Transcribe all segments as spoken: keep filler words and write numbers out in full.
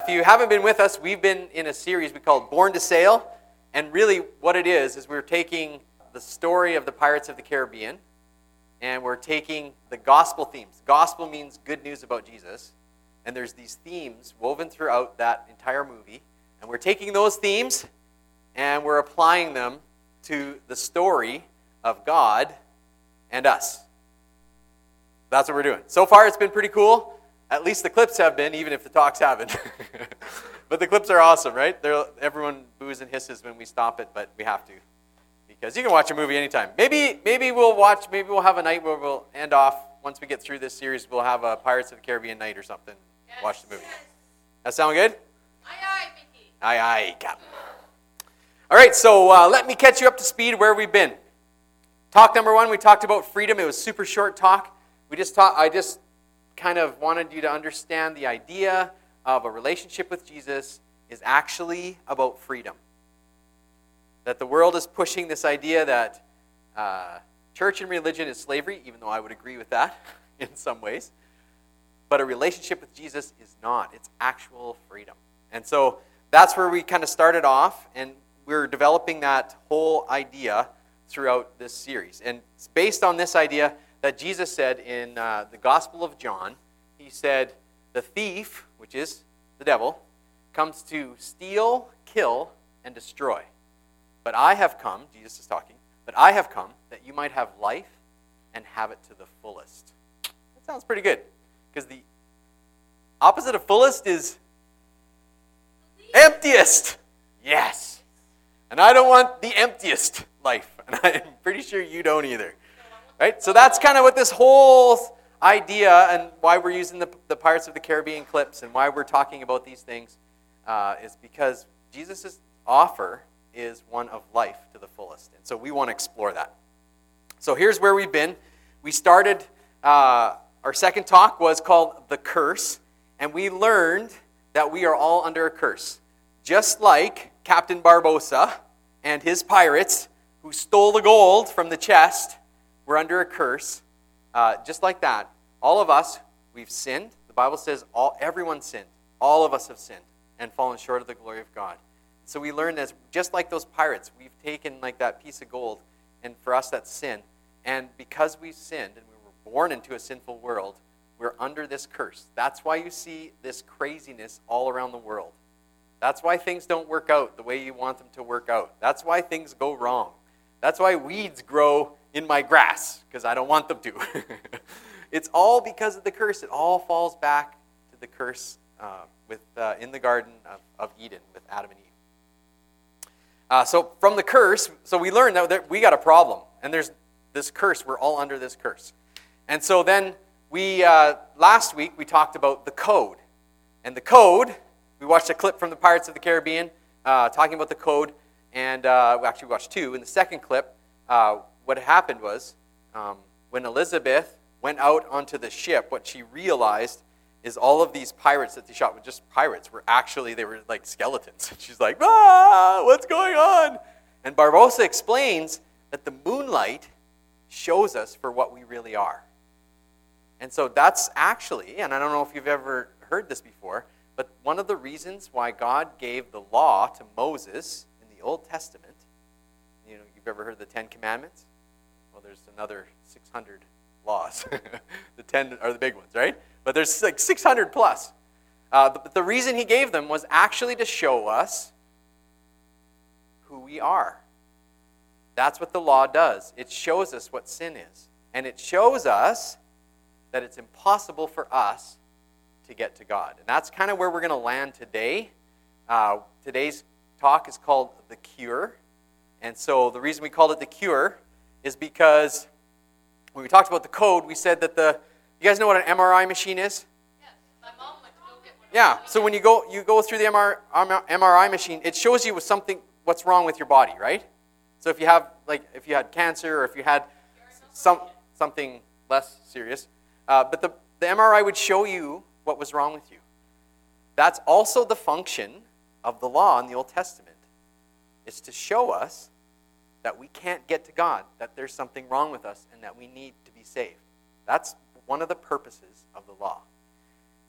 If you haven't been with us, we've been in a series we called Born to Sail. And really what it is, is we're taking the story of the Pirates of the Caribbean and we're taking the gospel themes. Gospel means good news about Jesus. And there's these themes woven throughout that entire movie. And we're taking those themes and we're applying them to the story of God and us. That's what we're doing. So far it's been pretty cool. At least the clips have been, even if the talks haven't. But the clips are awesome, right? They're, everyone boos and hisses when we stop it, but we have to. Because you can watch a movie anytime. Maybe maybe we'll watch, maybe we'll have a night where we'll end off, once we get through this series, we'll have a Pirates of the Caribbean night or something. Yes. Watch the movie. Yes. That sound good? Aye, aye, Mickey. Aye, aye, Captain. All right, so uh, let me catch you up to speed where we've been. Talk number one, we talked about freedom. It was super short talk. We just talked, I just kind of wanted you to understand the idea of a relationship with Jesus is actually about freedom. That the world is pushing this idea that uh, church and religion is slavery, even though I would agree with that in some ways. But a relationship with Jesus is not. It's actual freedom. And so that's where we kind of started off, and we're developing that whole idea throughout this series. And it's based on this idea that Jesus said in uh, the Gospel of John. He said, the thief, which is the devil, comes to steal, kill, and destroy. But I have come, Jesus is talking, but I have come that you might have life and have it to the fullest. That sounds pretty good. Because the opposite of fullest is emptiest. Yes. And I don't want the emptiest life. And I'm pretty sure you don't either. Right? So that's kind of what this whole idea and why we're using the, the Pirates of the Caribbean clips and why we're talking about these things uh, is because Jesus' offer is one of life to the fullest. And so we want to explore that. So here's where we've been. We started, uh, our second talk was called The Curse, and we learned that we are all under a curse. Just like Captain Barbossa and his pirates who stole the gold from the chest, we're under a curse. Uh, just like that, all of us, we've sinned. The Bible says all everyone sinned. All of us have sinned and fallen short of the glory of God. So we learned that just like those pirates, we've taken like that piece of gold, and for us that's sin. And because we've sinned and we were born into a sinful world, we're under this curse. That's why you see this craziness all around the world. That's why things don't work out the way you want them to work out. That's why things go wrong. That's why weeds grow in my grass, because I don't want them to. It's all because of the curse. It all falls back to the curse uh, with uh, in the Garden of, of Eden with Adam and Eve. Uh, so from the curse, so we learned that, that we got a problem, and there's this curse. We're all under this curse. And so then we, uh, last week, we talked about the code. And the code, we watched a clip from the Pirates of the Caribbean uh, talking about the code, and uh, we actually watched two. In the second clip, uh, what happened was, um, when Elizabeth went out onto the ship, what she realized is all of these pirates that they shot were just pirates. Were actually, they were like skeletons. She's like, ah, what's going on? And Barbossa explains that the moonlight shows us for what we really are. And so that's actually, and I don't know if you've ever heard this before, but one of the reasons why God gave the law to Moses in the Old Testament, you know, you've ever heard the Ten Commandments? Well, there's another six hundred laws. The ten are the big ones, right? But there's like six hundred plus. Uh, but the reason he gave them was actually to show us who we are. That's what the law does. It shows us what sin is. And it shows us that it's impossible for us to get to God. And that's kind of where we're going to land today. Uh, today's talk is called The Cure. And so the reason we called it The Cure is because when we talked about the code, we said that the, you guys know what an M R I machine is? Yes, my mom went to go get one. Yeah, so when you go you go through the M R I machine, it shows you with something what's wrong with your body, right? So if you have, like, if you had cancer or if you had some something less serious, uh, but the, the M R I would show you what was wrong with you. That's also the function of the law in the Old Testament, is to show us that we can't get to God, that there's something wrong with us, and that we need to be saved. That's one of the purposes of the law.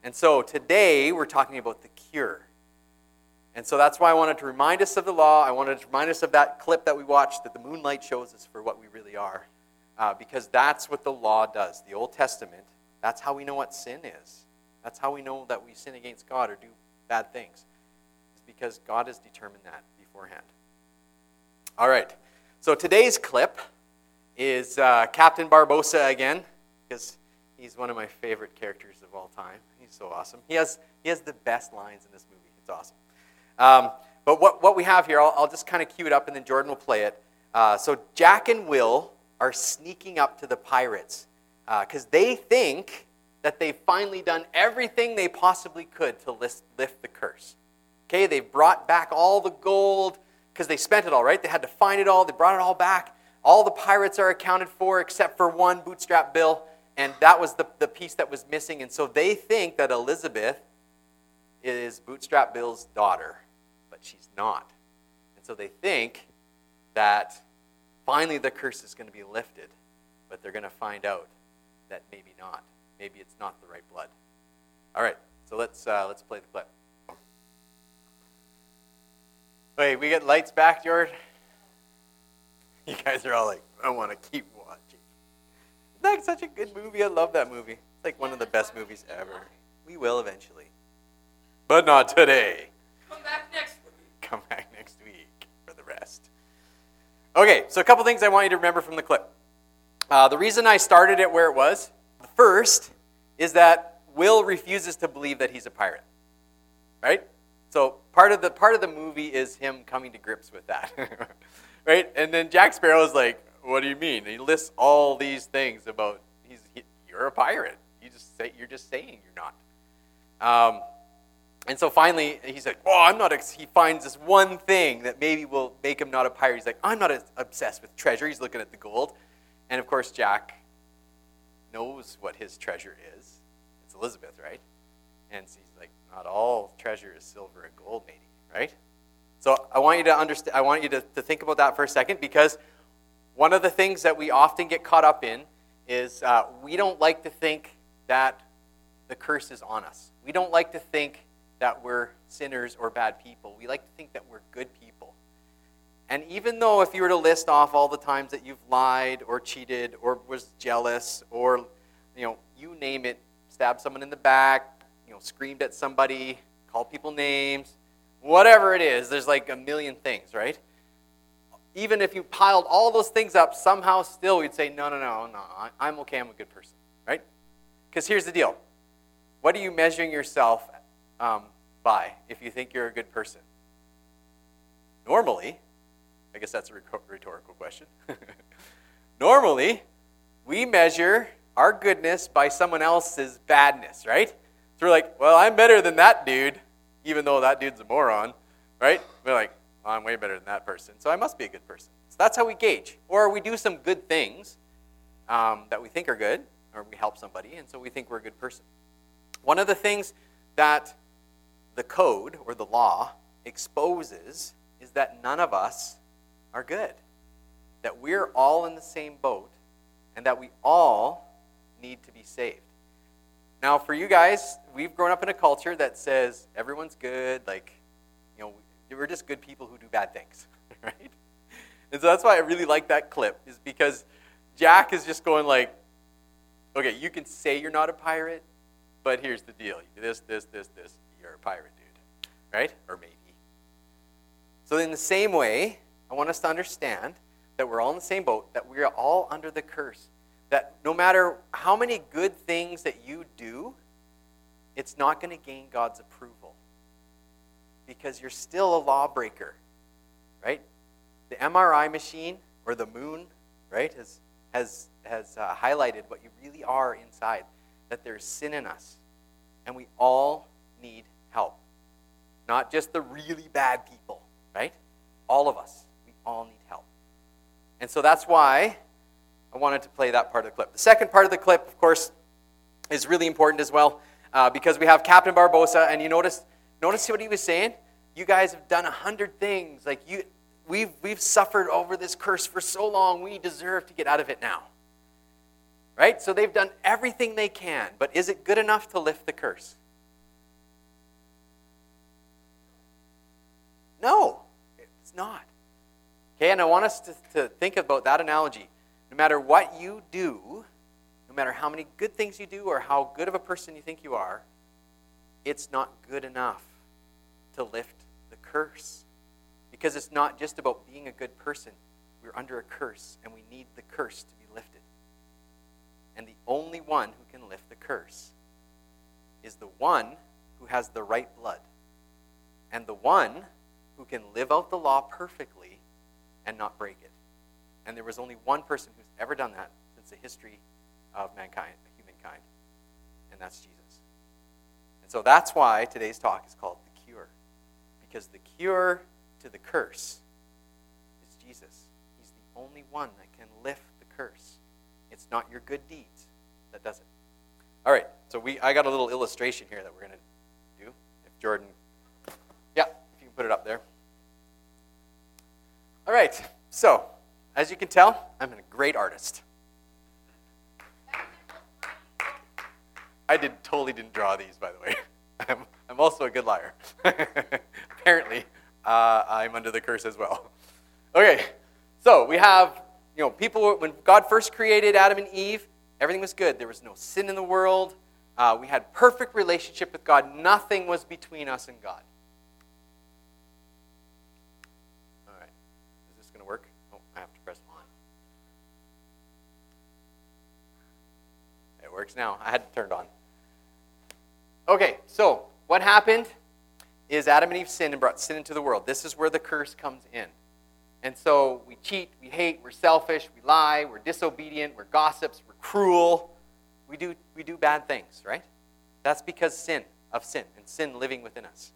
And so today we're talking about the cure. And so that's why I wanted to remind us of the law. I wanted to remind us of that clip that we watched, that the moonlight shows us for what we really are. Uh, because that's what the law does. The Old Testament, that's how we know what sin is. That's how we know that we sin against God or do bad things. It's because God has determined that beforehand. All right. So today's clip is uh, Captain Barbossa again, because he's one of my favorite characters of all time. He's so awesome. He has he has the best lines in this movie. It's awesome. Um, but what, what we have here, I'll, I'll just kind of cue it up, and then Jordan will play it. Uh, so Jack and Will are sneaking up to the pirates because uh, they think that they've finally done everything they possibly could to lift, lift the curse. Okay, they've brought back all the gold because they spent it all, right? They had to find it all. They brought it all back. All the pirates are accounted for except for one, Bootstrap Bill, and that was the, the piece that was missing. And so they think that Elizabeth is Bootstrap Bill's daughter, but she's not. And so they think that finally the curse is going to be lifted, but they're going to find out that maybe not. Maybe it's not the right blood. All right, so let's uh, let's play the clip. Wait, we get lights back, George? You guys are all like, I want to keep watching. Isn't that such a good movie? I love that movie. It's like one of the best movies ever. We will eventually. But not today. Come back next week. Come back next week for the rest. Okay, so a couple things I want you to remember from the clip. Uh, the reason I started it where it was, the first is that Will refuses to believe that he's a pirate. Right? So part of the part of the movie is him coming to grips with that. Right? And then Jack Sparrow is like, what do you mean? And he lists all these things about he's he, you're a pirate. You just say you're just saying you're not. Um, and so finally he's like, oh, I'm not. Ex-. He finds this one thing that maybe will make him not a pirate. He's like, I'm not as obsessed with treasure. He's looking at the gold, and of course Jack knows what his treasure is. It's Elizabeth, right? And so he's like, not all treasure is silver and gold, matey, right? So I want you to understand. I want you to, to think about that for a second, because one of the things that we often get caught up in is uh, we don't like to think that the curse is on us. We don't like to think that we're sinners or bad people. We like to think that we're good people. And even though if you were to list off all the times that you've lied or cheated or was jealous or, you know, you name it, stabbed someone in the back, you know, screamed at somebody, called people names, whatever it is, there's like a million things, right? Even if you piled all those things up, somehow still we'd say, no, no, no, no, I'm okay, I'm a good person, right? Because here's the deal. What are you measuring yourself um, by if you think you're a good person? Normally, I guess that's a rhetorical question. Normally, we measure our goodness by someone else's badness, right? So we're like, well, I'm better than that dude, even though that dude's a moron, right? We're like, well, I'm way better than that person, so I must be a good person. So that's how we gauge. Or we do some good things um, that we think are good, or we help somebody, and so we think we're a good person. One of the things that the code, or the law, exposes is that none of us are good. That we're all in the same boat, and that we all need to be saved. Now, for you guys, we've grown up in a culture that says everyone's good, like, you know, we're just good people who do bad things, right? And so that's why I really like that clip, is because Jack is just going like, okay, you can say you're not a pirate, but here's the deal. You do this, this, this, this, you're a pirate, dude, right? Or maybe. So in the same way, I want us to understand that we're all in the same boat, that we are all under the curse. That no matter how many good things that you do, it's not going to gain God's approval. Because you're still a lawbreaker, right? The M R I machine, or the moon, right, has, has, has uh, highlighted what you really are inside, that there's sin in us. And we all need help. Not just the really bad people, right? All of us. We all need help. And so that's why I wanted to play that part of the clip. The second part of the clip, of course, is really important as well, uh, because we have Captain Barbossa, and you notice, notice what he was saying? You guys have done a hundred things. Like you, we've we've suffered over this curse for so long. We deserve to get out of it now, right? So they've done everything they can, but is it good enough to lift the curse? It's not. Okay, and I want us to, to think about that analogy. No matter what you do, no matter how many good things you do or how good of a person you think you are, it's not good enough to lift the curse. Because it's not just about being a good person. We're under a curse, and we need the curse to be lifted. And the only one who can lift the curse is the one who has the right blood, and the one who can live out the law perfectly and not break it. And there was only one person who's ever done that since the history of mankind, humankind, and that's Jesus. And so that's why today's talk is called The Cure, because the cure to the curse is Jesus. He's the only one that can lift the curse. It's not your good deeds that does it. All right, so we I got a little illustration here that we're going to do. If Jordan, yeah, if you can put it up there. All right, so as you can tell, I'm a great artist. I did totally didn't draw these, by the way. I'm, I'm also a good liar. Apparently, uh, I'm under the curse as well. Okay, so we have, you know, people, when God first created Adam and Eve, everything was good. There was no sin in the world. Uh, we had perfect relationship with God. Nothing was between us and God. All right, is this going to work? Oh, I have to press on. It works now. I had it turned on. Okay, so what happened is Adam and Eve sinned and brought sin into the world. This is where the curse comes in. And so we cheat, we hate, we're selfish, we lie, we're disobedient, we're gossips, we're cruel. We do, we do bad things, right? That's because sin, of sin, and sin living within us.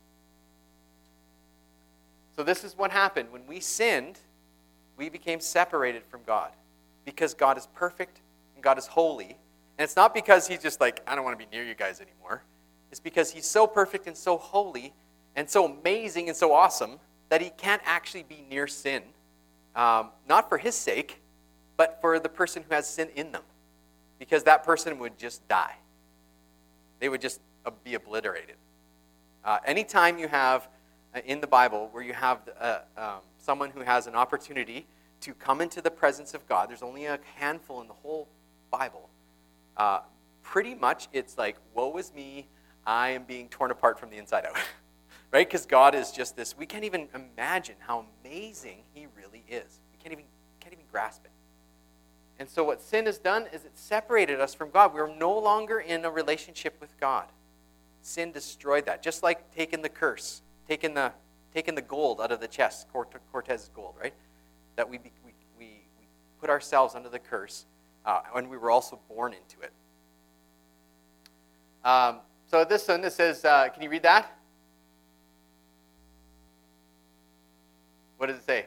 So this is what happened. When we sinned, we became separated from God because God is perfect and God is holy. And it's not because he's just like, I don't want to be near you guys anymore. It's because he's so perfect and so holy and so amazing and so awesome that he can't actually be near sin. Um, not for his sake, but for the person who has sin in them. Because that person would just die. They would just uh, be obliterated. Uh, anytime you have, uh, in the Bible, where you have uh, um, someone who has an opportunity to come into the presence of God, there's only a handful in the whole Bible. Uh, pretty much it's like, woe is me, I am being torn apart from the inside out. Right? Because God is just this, we can't even imagine how amazing he really is. We can't even, can't even grasp it. And so what sin has done is it separated us from God. We're no longer in a relationship with God. Sin destroyed that. Just like taking the curse, taking the taking the gold out of the chest, Cortez's gold, right? That we we we, we put ourselves under the curse, uh, and we were also born into it. Um, so this one, this says, uh, can you read that? What does it say?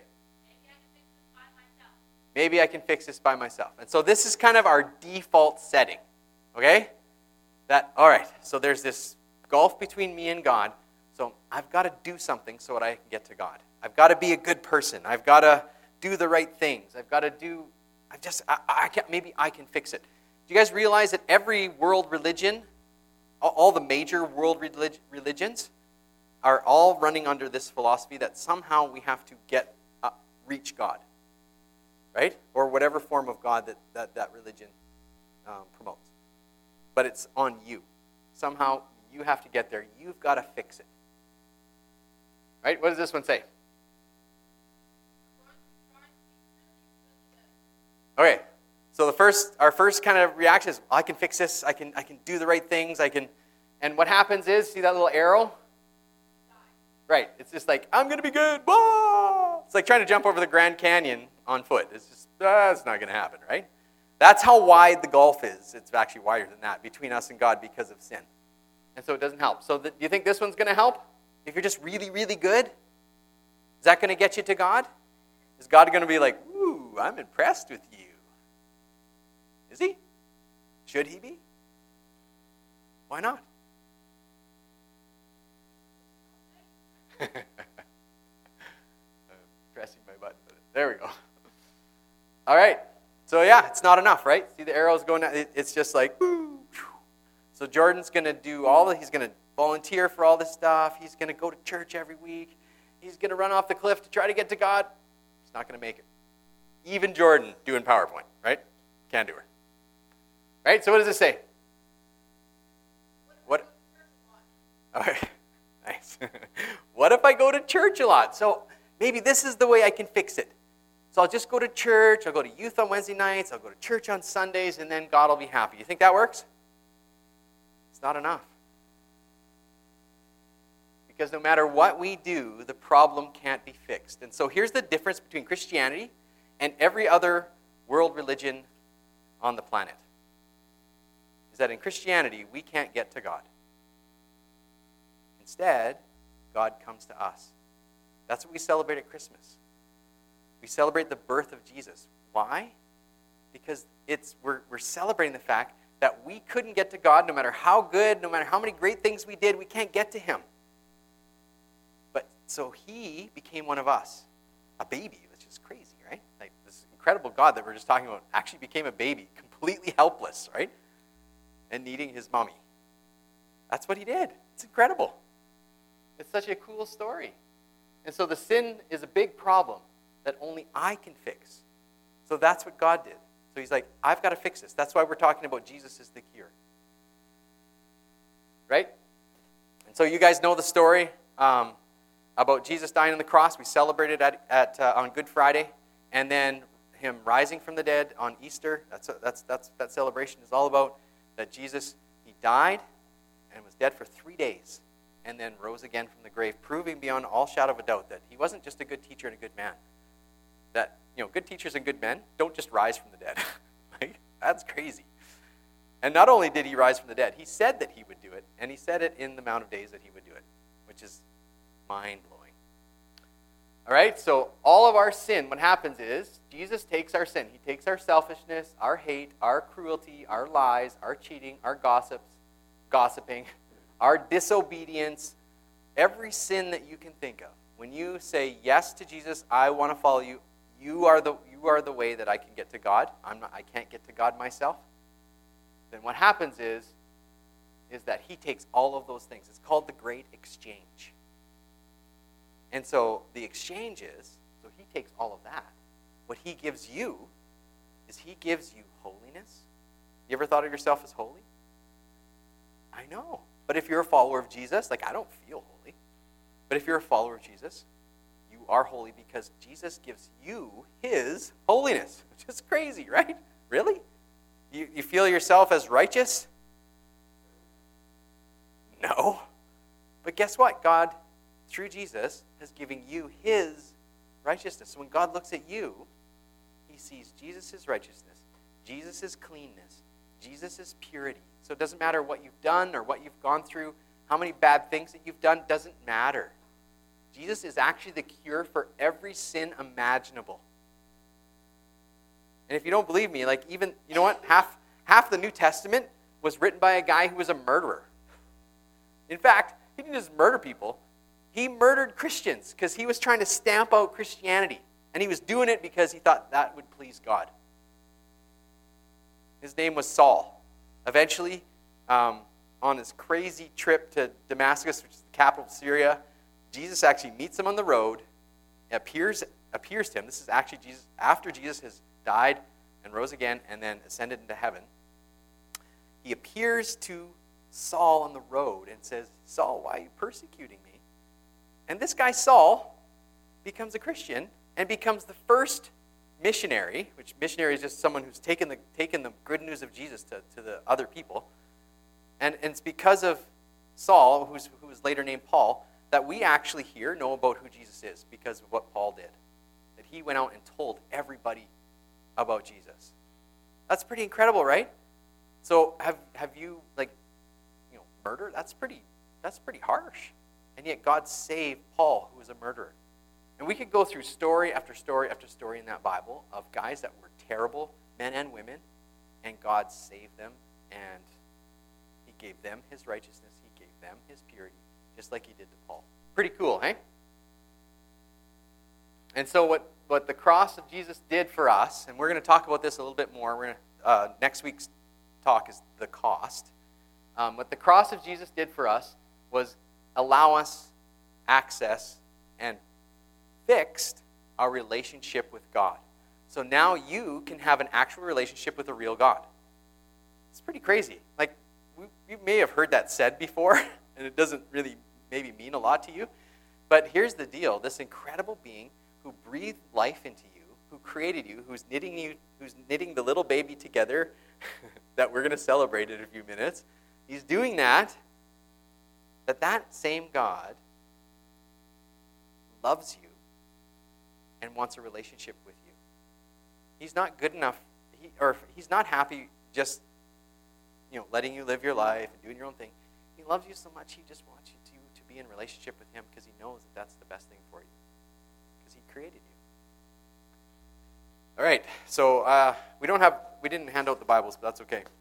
Maybe I can fix this by myself. And so this is kind of our default setting, okay? That, all right, so there's this gulf between me and God, so I've got to do something so that I can get to God. I've got to be a good person. I've got to do the right things. I've got to do, I just, I, I can't, maybe I can fix it. Do you guys realize that every world religion, all, all the major world relig- religions, are all running under this philosophy that somehow we have to get, uh, reach God. Right? Or whatever form of God that that, that religion um, promotes. But it's on you. Somehow you have to get there. You've got to fix it. Right? What does this one say? Okay. So the first, our first kind of reaction is, I can fix this. I can, I can do the right things. I can. And what happens is, see that little arrow? Right. It's just like, I'm going to be good. Whoa! It's like trying to jump over the Grand Canyon on foot. It's just, that's not going to happen, right? That's how wide the gulf is. It's actually wider than that between us and God because of sin. And so it doesn't help. So the, do you think this one's going to help? If you're just really, really good? Is that going to get you to God? Is God going to be like, ooh, I'm impressed with you? Is he? Should he be? Why not? I'm pressing my button. There we go. All right. So yeah, it's not enough, right? See the arrows going down? It's just like, woo. So Jordan's going to do all the, he's going to volunteer for all this stuff. He's going to go to church every week. he's going to run off the cliff to try to get to God. He's not going to make it. Even Jordan doing PowerPoint, right? Can't do her. Right? So what does it say? What? All right. Nice. What if I go to church a lot? So maybe this is the way I can fix it. So I'll just go to church, I'll go to youth on Wednesday nights, I'll go to church on Sundays, and then God will be happy. You think that works? It's not enough. Because no matter what we do, the problem can't be fixed. And so here's the difference between Christianity and every other world religion on the planet. Is that in Christianity, we can't get to God. Instead, God comes to us. That's what we celebrate at Christmas. We celebrate the birth of Jesus. Why? Because it's we're, we're celebrating the fact that we couldn't get to God no matter how good, no matter how many great things we did, we can't get to him. But so he became one of us, a baby, which is crazy, right? Like this incredible God that we're just talking about actually became a baby, completely helpless, right? And needing his mommy. That's what he did. It's incredible. It's such a cool story. And so the sin is a big problem that only I can fix. So that's what God did. So he's like, I've got to fix this. That's why we're talking about Jesus is the cure. Right? And so you guys know the story um, about Jesus dying on the cross. We celebrated at, at uh, on Good Friday. And then him rising from the dead on Easter. That's a, that's that's that celebration is all about that Jesus, he died and was dead for three days. And then rose again from the grave, proving beyond all shadow of a doubt that he wasn't just a good teacher and a good man. That, you know, good teachers and good men don't just rise from the dead. Like, that's crazy. And not only did he rise from the dead, he said that he would do it, and he said it in the amount of days that he would do it, which is mind-blowing. All right, so all of our sin, what happens is, Jesus takes our sin. He takes our selfishness, our hate, our cruelty, our lies, our cheating, our gossips, gossiping, our disobedience, every sin that you can think of. When you say yes to Jesus, I want to follow you, you are the you are the way that I can get to God. I'm not I can't get to God myself. Then what happens is is that he takes all of those things. It's called the great exchange. And so the exchange is, so he takes all of that. What he gives you is he gives you holiness. You ever thought of yourself as holy? I know. But if you're a follower of Jesus, like I don't feel holy. But if you're a follower of Jesus, you are holy because Jesus gives you his holiness, which is crazy, right? Really? You, you feel yourself as righteous? No. But guess what? God, through Jesus, has given you his righteousness. So when God looks at you, he sees Jesus' righteousness, Jesus' cleanness, Jesus' purity. So it doesn't matter what you've done or what you've gone through, how many bad things that you've done, doesn't matter. Jesus is actually the cure for every sin imaginable. And if you don't believe me, like even, you know what? Half, half the New Testament was written by a guy who was a murderer. In fact, he didn't just murder people. He murdered Christians because he was trying to stamp out Christianity. And he was doing it because he thought that would please God. His name was Saul. Eventually, um, on his crazy trip to Damascus, which is the capital of Syria, Jesus actually meets him on the road, appears, appears to him. This is actually Jesus after Jesus has died and rose again and then ascended into heaven. He appears to Saul on the road and says, Saul, why are you persecuting me? And this guy, Saul, becomes a Christian and becomes the first missionary, which missionary is just someone who's taken the taken the good news of Jesus to, to the other people. And, and it's because of Saul, who's, who was later named Paul, that we actually here know about who Jesus is because of what Paul did. That he went out and told everybody about Jesus. That's pretty incredible, right? So have have you, like, you know, murder? That's pretty, that's pretty harsh. And yet God saved Paul, who was a murderer. And we could go through story after story after story in that Bible of guys that were terrible, men and women, and God saved them, and he gave them his righteousness, he gave them his purity, just like he did to Paul. Pretty cool, eh? And so what, what the cross of Jesus did for us, and we're going to talk about this a little bit more. We're going to, uh, next week's talk is the cost. Um, what the cross of Jesus did for us was allow us access and fixed our relationship with God. So now you can have an actual relationship with a real God. It's pretty crazy. Like, we, you may have heard that said before, and it doesn't really maybe mean a lot to you. But here's the deal. This incredible being who breathed life into you, who created you, who's knitting you, who's knitting the little baby together that we're going to celebrate in a few minutes, he's doing that, that that same God loves you and wants a relationship with you. He's not good enough, he, or he's not happy just, you know, letting you live your life and doing your own thing. He loves you so much, he just wants you to, to be in relationship with him because he knows that that's the best thing for you. Because he created you. All right, so uh, we don't have, we didn't hand out the Bibles, but that's okay.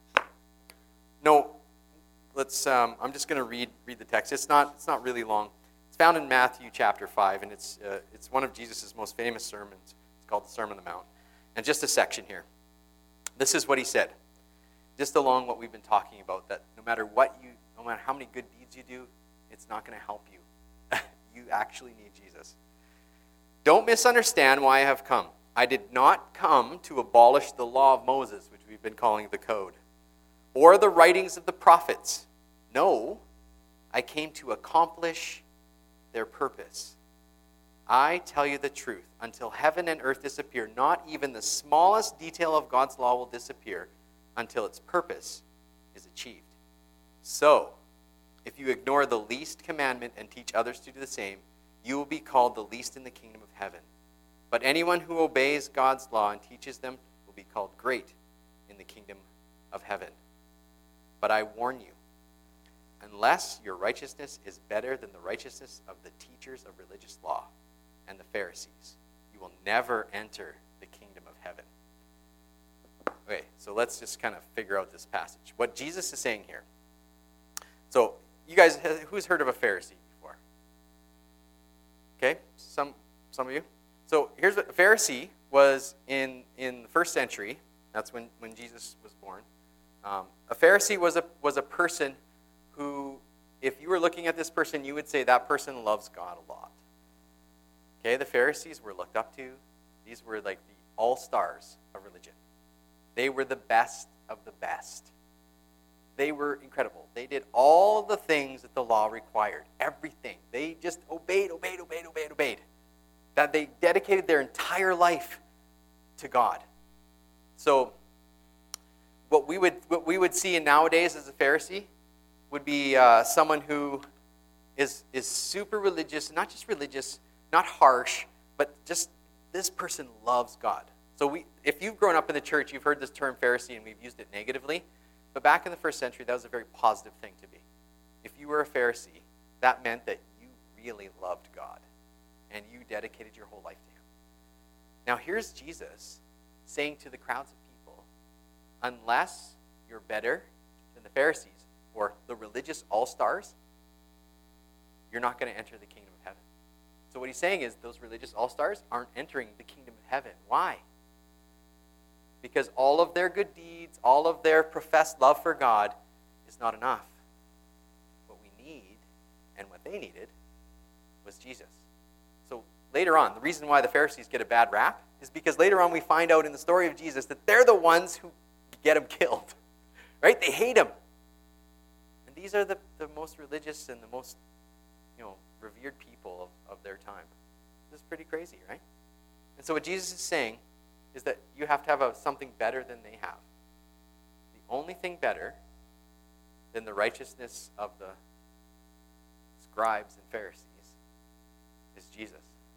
No, let's, um, I'm just going to read read the text. It's not, it's not really long. It's found in Matthew chapter five, and it's, uh, it's one of Jesus' most famous sermons. It's called the Sermon on the Mount. And just a section here. This is what he said. Just along what we've been talking about, that no matter what you, no matter how many good deeds you do, it's not going to help you. You actually need Jesus. Don't misunderstand why I have come. I did not come to abolish the law of Moses, which we've been calling the code, or the writings of the prophets. No, I came to accomplish their purpose. I tell you the truth, until heaven and earth disappear, not even the smallest detail of God's law will disappear until its purpose is achieved. So, if you ignore the least commandment and teach others to do the same, you will be called the least in the kingdom of heaven. But anyone who obeys God's law and teaches them will be called great in the kingdom of heaven. But I warn you, unless your righteousness is better than the righteousness of the teachers of religious law and the Pharisees, you will never enter the kingdom of heaven. Okay, so let's just kind of figure out this passage. What Jesus is saying here. So, you guys, who's heard of a Pharisee before? Okay, some some of you. So here's what a Pharisee was in, in the first century. That's when, when Jesus was born. Um, a Pharisee was a was a person who, if you were looking at this person, you would say that person loves God a lot. Okay, the Pharisees were looked up to. These were like the all-stars of religion. They were the best of the best. They were incredible. They did all the things that the law required. Everything. They just obeyed, obeyed, obeyed, obeyed, obeyed. That they dedicated their entire life to God. So, what we would what we would see in nowadays as a Pharisee would be uh, someone who is is super religious, not just religious, not harsh, but just this person loves God. So we, if you've grown up in the church, you've heard this term Pharisee, and we've used it negatively. But back in the first century, that was a very positive thing to be. If you were a Pharisee, that meant that you really loved God, and you dedicated your whole life to him. Now here's Jesus saying to the crowds of people, unless you're better than the Pharisees or the religious all-stars, you're not going to enter the kingdom of heaven. So what he's saying is those religious all-stars aren't entering the kingdom of heaven. Why? Because all of their good deeds, all of their professed love for God is not enough. What we need, and what they needed, was Jesus. So later on, the reason why the Pharisees get a bad rap is because later on we find out in the story of Jesus that they're the ones who get him killed. Right? They hate him. And these are the, the most religious and the most, you know, revered people of, of their time. This is pretty crazy, right? And so what Jesus is saying is that you have to have a, something better than they have. The only thing better than the righteousness of the scribes and Pharisees is Jesus.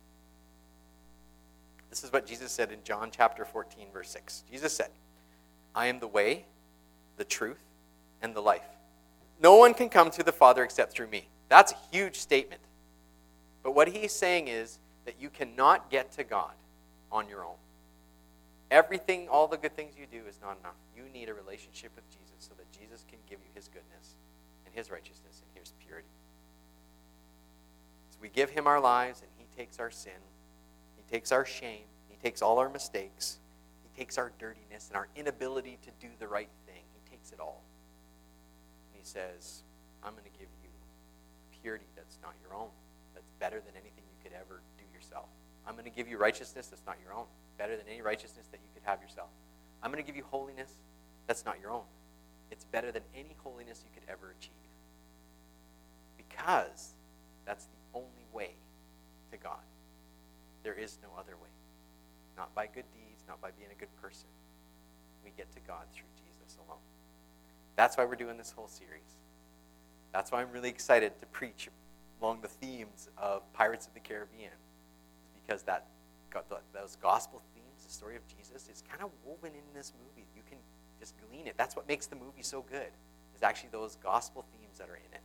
This is what Jesus said in John chapter fourteen, verse six. Jesus said, I am the way, the truth, and the life. No one can come to the Father except through me. That's a huge statement. But what he's saying is that you cannot get to God on your own. Everything, all the good things you do is not enough. You need a relationship with Jesus so that Jesus can give you his goodness and his righteousness and his purity. So we give him our lives, and he takes our sin. He takes our shame. He takes all our mistakes. He takes our dirtiness and our inability to do the right thing. He takes it all. And he says, I'm going to give you purity that's not your own, that's better than anything you could ever do yourself. I'm going to give you righteousness that's not your own, better than any righteousness that you could have yourself. I'm going to give you holiness that's not your own. It's better than any holiness you could ever achieve. Because that's the only way to God. There is no other way. Not by good deeds, not by being a good person. We get to God through Jesus alone. That's why we're doing this whole series. That's why I'm really excited to preach along the themes of Pirates of the Caribbean. Because that those gospel themes, the story of Jesus, is kind of woven in this movie. You can just glean it. That's what makes the movie so good, is actually those gospel themes that are in it.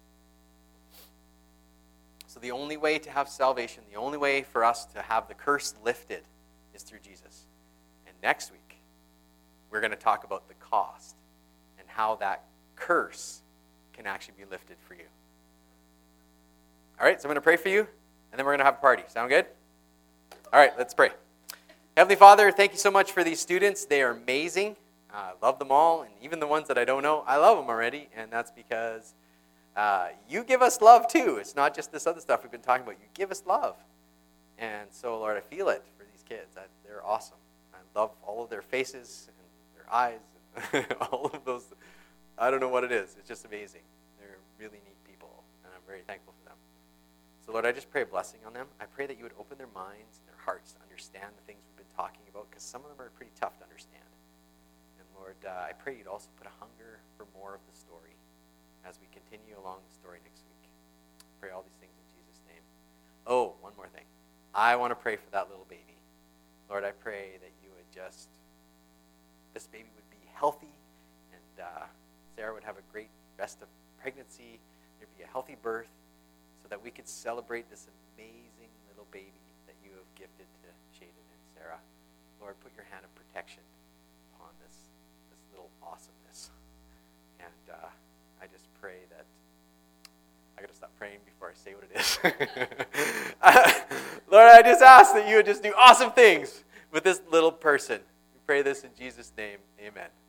So the only way to have salvation, the only way for us to have the curse lifted is through Jesus. And next week, we're going to talk about the cost and how that curse can actually be lifted for you. All right, so I'm going to pray for you, and then we're going to have a party. Sound good? All right, let's pray. Heavenly Father, thank you so much for these students. They are amazing. I uh, love them all, and even the ones that I don't know, I love them already, and that's because uh, you give us love too. It's not just this other stuff we've been talking about. You give us love. And so, Lord, I feel it for these kids. I, they're awesome. I love all of their faces and their eyes and all of those. I don't know what it is. It's just amazing. They're really neat people, and I'm very thankful for them. So, Lord, I just pray a blessing on them. I pray that you would open their minds and their hearts to understand the things we've been talking about, because some of them are pretty tough to understand. And, Lord, uh, I pray you'd also put a hunger for more of the story as we continue along the story next week. I pray all these things in Jesus' name. Oh, one more thing. I want to pray for that little baby. Lord, I pray that you would just, this baby would be healthy, and uh, Sarah would have a great rest of pregnancy. There'd be a healthy birth, so that we could celebrate this amazing little baby that you have gifted to Shaden and Sarah. Lord, put your hand of protection upon this, this little awesomeness. And uh, I just pray that, I got to stop praying before I say what it is. Lord, I just ask that you would just do awesome things with this little person. We pray this in Jesus' name. Amen.